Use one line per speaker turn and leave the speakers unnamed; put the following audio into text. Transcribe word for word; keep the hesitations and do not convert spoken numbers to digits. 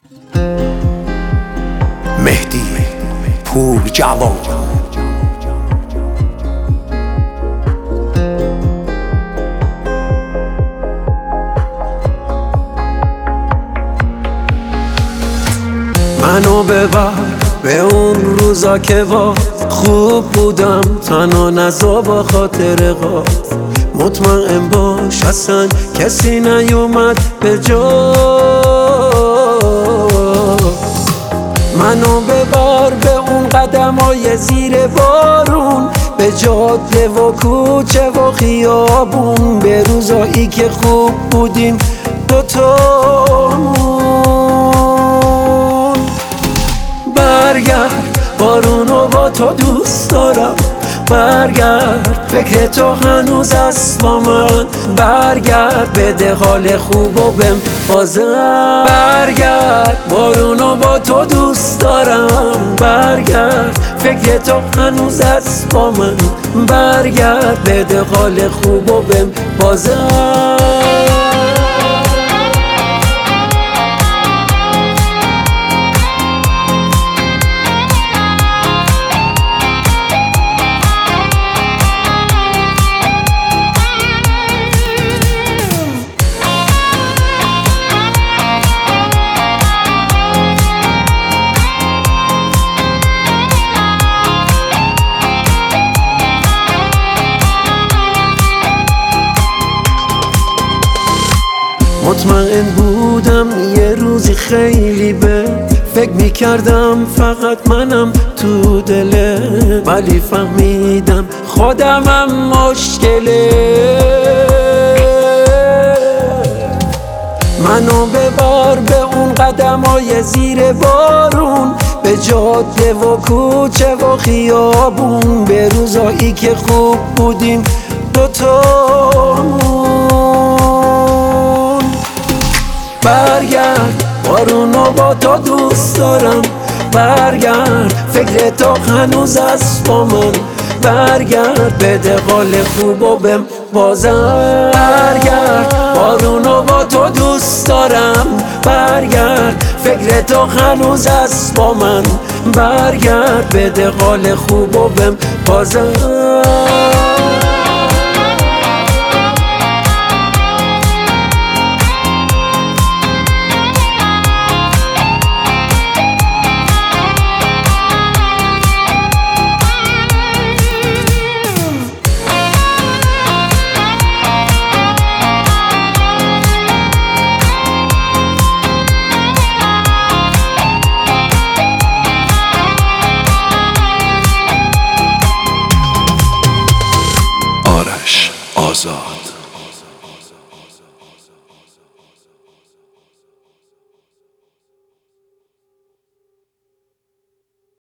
مهدی پور جوان. منو ببر به اون روزا که با خوب بودم، تنها نزا با خاطر غات. مطمئن باش اصلا کسی نیومد به جا. منو ببر به اون قدمای زیر بارون، به جاده و کوچه و خیابون، به روزایی که خوب بودیم دوتامون. برگرد بارونو با تو دوست دارم، برگرد فکر تو هنوز است با من. برگرد بده حال خوب و بهم بازم. برگرد بارونو با تو دوست دارم، برگرد فکر تو هنوز است با من. برگرد بده حال خوب و بهم بازم. مطمئن بودم یه روزی خیلی به فکر میکردم فقط منم تو دله، ولی فهمیدم خودمم مشکله. منو ببر به اون قدمای زیر بارون، به جاده و کوچه و خیابون، به روزایی که خوب بودیم دوتامون. برگرد بارونو با تو دوست دارم، برگرد فکر تو هنوز است با من. برگرد بده حال خوب و بهم بازم. برگرد بارونو با تو دوست دارم، برگرد فکر تو هنوز است با من. برگرد بده حال خوب و بهم بازم.